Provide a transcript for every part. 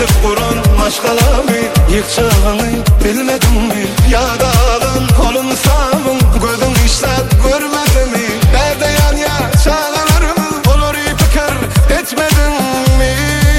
Hayal kuran başkalarını yıkacağını bilmedim mi? Ya da alın kolun sağın gözün işler görmedin mi? Nerede yan ya çağlarımı olur fikir etmedin mi?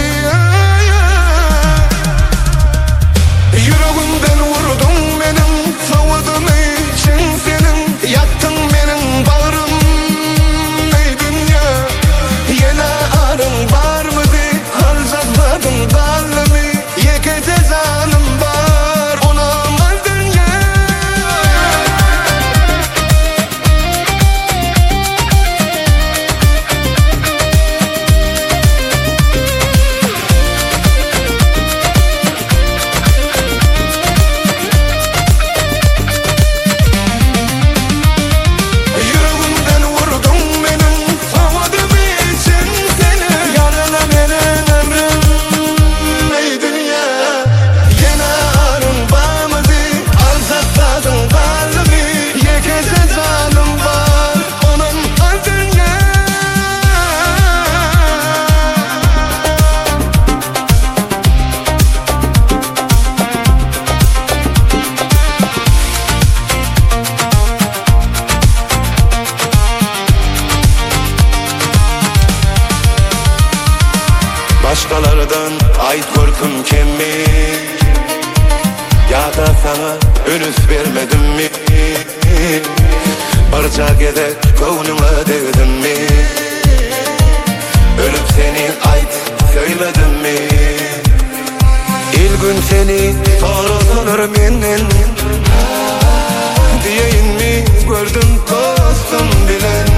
Yüreğimden vurdun benim, soğudum için senin, yaktın benim bağrım. Ey dünya, yine arın var mı di, harcatmadın kalbimi, yekete canım var, olamaz dünya. Yüreğimden vurdun benim, soğudum için seni, yarala benim ömrüm. Ey dünya, yine arın var mı di, harcatmadın kalbimi, yekete canım var, olamaz dünya. Başkalardan ait korkum kemik, ya da sana ünüs vermedim mi? Barca gedek koynuma dedim mi? Ölüp seni ait söyledim mi? İlk gün seni sorulur menden, diyeyim mi gördüm dostum bilen.